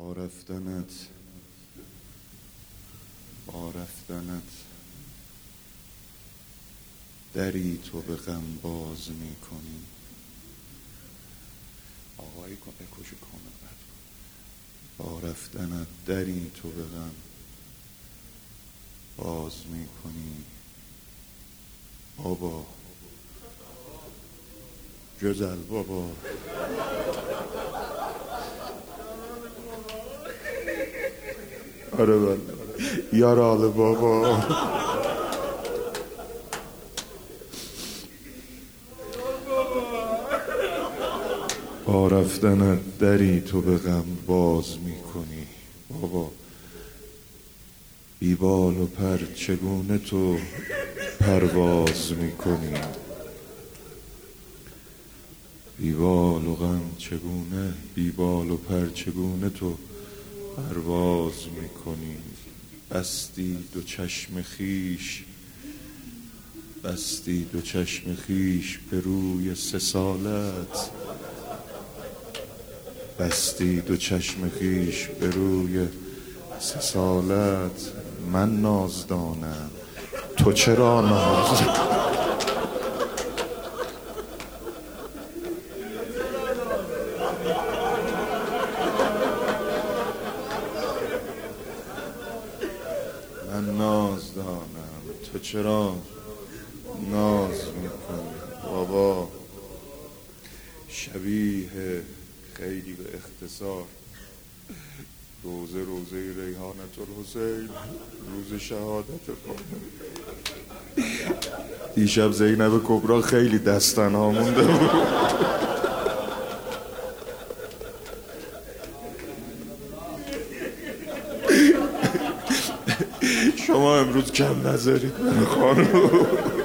با رفتنت دری تو به غم باز می کنی. آقایی کن اکوشو کامل بد کن. با رفتنت دری تو به غم باز می کنی. بابا جزل بابا آره بله یارال بابا با رفتنت دری تو به غم باز می کنی. بابا بی بال و پر چگونه تو پرواز می کنی. بی بال و غم چگونه بی بال و پر چگونه تو پرواز می کنی. بستی دو چشم خیش به روی 3 سالت. بستی دو چشم خیش به روی 3 سالت. من نازدانم تو چرا ناز. من نازدانم تو چرا ناز میکنی. بابا شبیه خیلی به اختصار روزه ریحانت الحسین روز شهادت پامه. دیشب زینب کبرا خیلی دستنها مونده بود. شما امروز کم نذارید من خانم.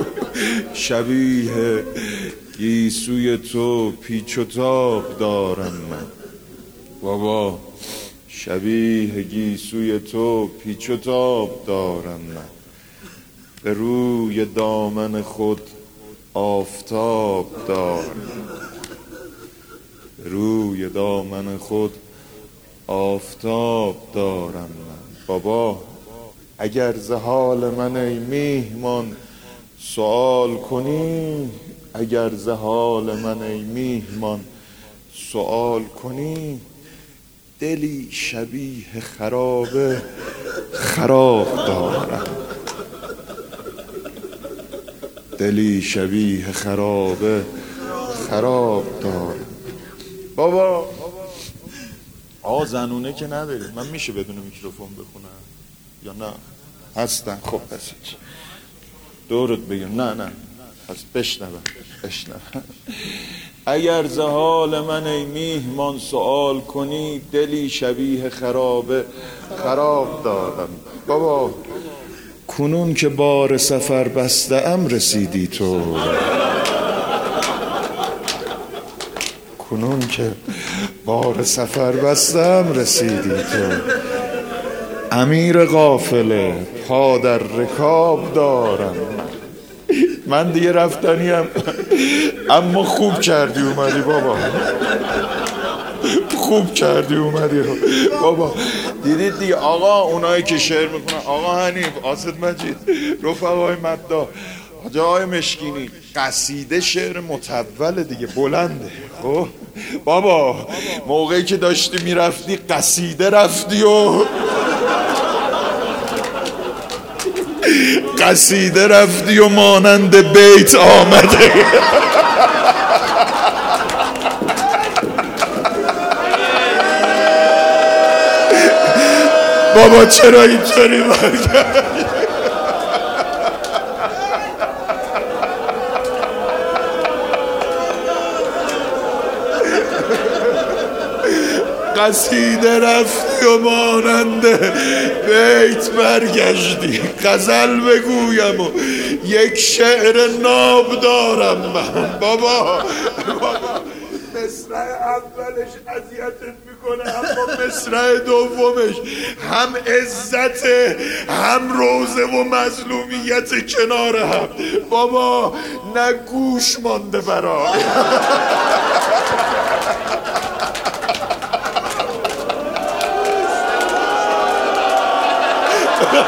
شبیه گیسوی تو پیچ و تاب دارم من. بابا شبیه گیسوی تو پیچ و تاب دارم من. به روی دامن خود آفتاب دارم. به روی دامن خود آفتاب دارم من. بابا اگر ز حال من ای میهمان سوال کنی. اگر ز حال من ای میهمان سوال کنی. دلی شبیه خراب دارم. دلی شبیه خراب دارم. بابا زنونه که ندارید. من میشه بدون میکروفون بخونم یا نه؟ هستن خب پس دورت بگم. نه پس بشنوم. اگر ز حال من ای میهمان سوال کنی. دلی شبیه خراب دارم. بابا کنون که بار سفر بسته ام رسیدی تو. کنون که بار سفر بسته ام رسیدی تو. امیر قافله پا در رکاب دارم. من دیگه رفتنیم. اما خوب کردی اومدی بابا. خوب کردی اومدی بابا. دیدید دیگه آقا اونایی که شعر میکنن آقا حنیف آسد مجید رفقای مددا جای مشکینی قصیده شعر متول دیگه بلنده. خب بابا موقعی که داشتی میرفتی قصیده رفتی و قصیده رفتی و مانند بیت آمده. بابا چرا اینطوری برگرد؟ قصیده رفتی و مانند بیت برگشتی. غزل بگویم و یک شعر ناب دارم من. بابا مصرع اولش اذیتت میکنه اما مصرع دومش هم عزت هم روزه و مظلومیت کنار هم. بابا نه گوش مانده برای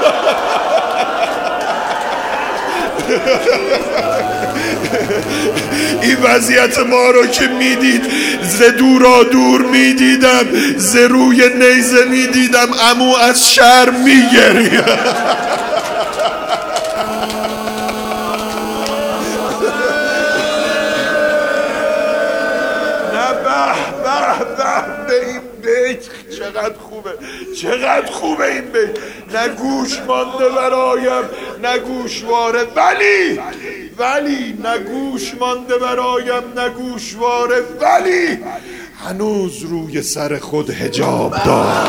این وضعیت ما رو که میدید، ز دورا دور میدیدم، ز روی نیزه میدیدم، عمو از شرم میگریم. به این بیت چقدر خوبه، چقدر خوبه این بیت. نه گوش مانده برایم نه گوشواره، ولی نه گوش مانده برایم نه گوشواره، ولی هنوز روی سر خود حجاب دارم،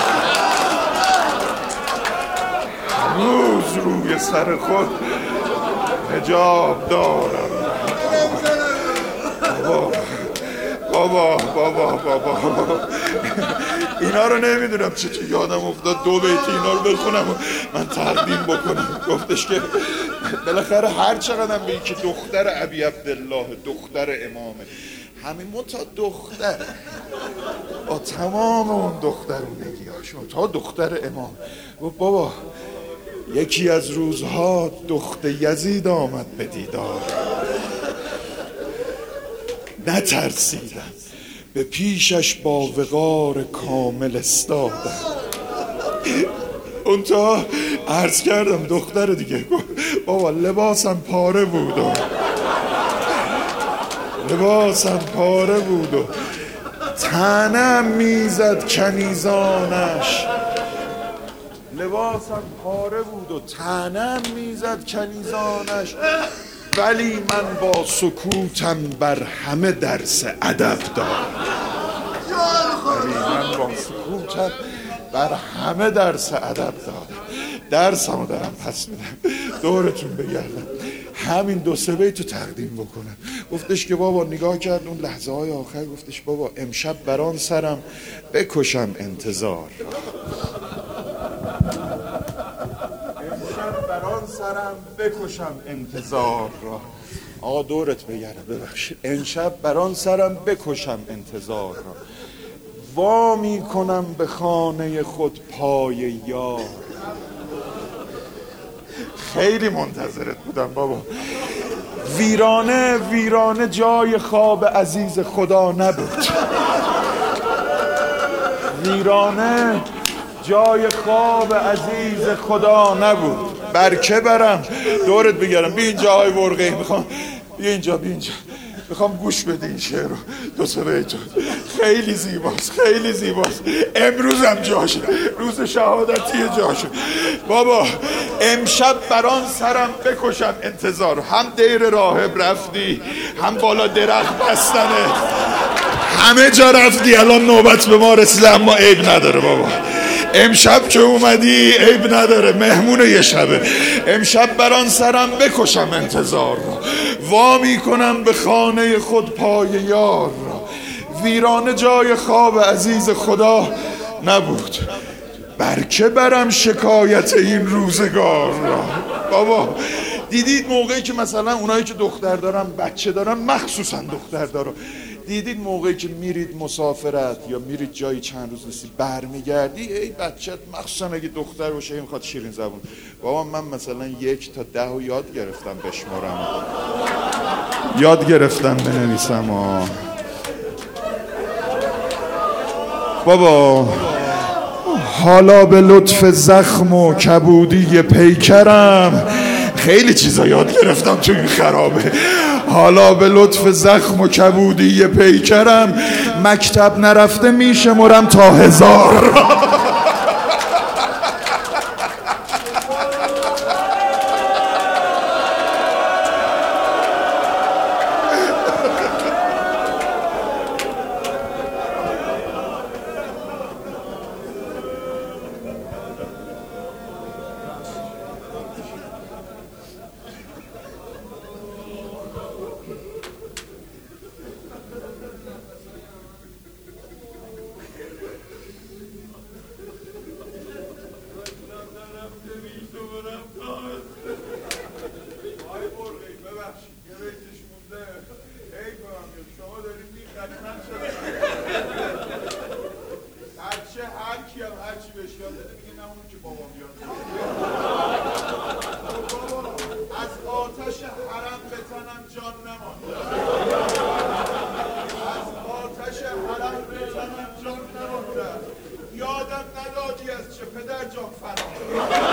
هنوز روی سر خود حجاب دارم. بابا اینا رو نمیدونم چطور یادم افتاد دو بیت اینا رو بخونم و من تقدیم بکنم. گفتش که بالاخره هر چقدر به که دختر ابی عبدالله، دختر امامه، همین تا دختر با تمام اون دخترونگی هاشون تا دختر امام. و بابا یکی از روزها دخت یزید آمد به دیدار، نترسیدم، به پیشش با وقار کامل استادم. اونتا عرض کردم دختر دیگه، بابا لباسم پاره بود و تنم میزد کنیزانش، لباسم پاره بود و تنم میزد کنیزانش، ولی من با سکوتم بر همه درس ادب دارم، درسمو دارم پس میدم. دورتون بگردم همین دو سه بیتو تقدیم بکنم. گفتش که بابا نگاه کرد اون لحظه های آخر، گفتش بابا امشب بران سرم بکشم انتظار، را. آقا دورت بگردم، ببخشید. امشب بران سرم بکشم انتظار را، وا می کنم به خانه خود پای یار. خیلی منتظرت بودم بابا. ویرانه جای خواب عزیز خدا نبود، ویرانه جای خواب عزیز خدا نبود. بر که برم دورت بگرم، بی اینجا های ورقه، میخوام بی اینجا میخوام گوش بده این شعر رو، دو سه بیت. خیلی زیباست. امروزم جاشه، روز شهادتی جاشه. بابا امشب بران سرم بکشم انتظار، هم دیر راهب رفتی، هم بالا درخت بستنه، همه جا رفتی، الان نوبت به ما رسیده، اما عیب نداره بابا. امشب که اومدی عیب نداره، مهمون یه شبه. امشب بران سرم بکشم انتظار را، وا می کنم به خانه خود پای یار را، ویرانه جای خواب عزیز خدا نبود، بر که برم شکایت این روزگار را. بابا دیدید موقعی که مثلا اونایی که دختر دارن بچه دارن، مخصوصا دختر دارن، دیدید موقعی که میرید مسافرت یا میرید جایی چند روز نیستید برمیگردی، ای بچت مخصوصا اگه دختر باشه میخواد شیرین زبون. بابا من مثلا 1 تا 10 یاد گرفتم بشمارم، یاد گرفتم بنویسم. بابا حالا به لطف زخم و کبودی پیکرم، خیلی چیزا یاد گرفتم تو این خرابه. حالا به لطف زخم و کبودی پیکرم، مکتب نرفته میشمرم تا 1000. هر کی هم هر چی بهش یاد بده میگه نه اون که بابام یاد بده. بابا از آتش حرم به تنم جان نماند، از آتش حرم به تنم جان نماند، یادم ندادی از چه پدر جان فرام.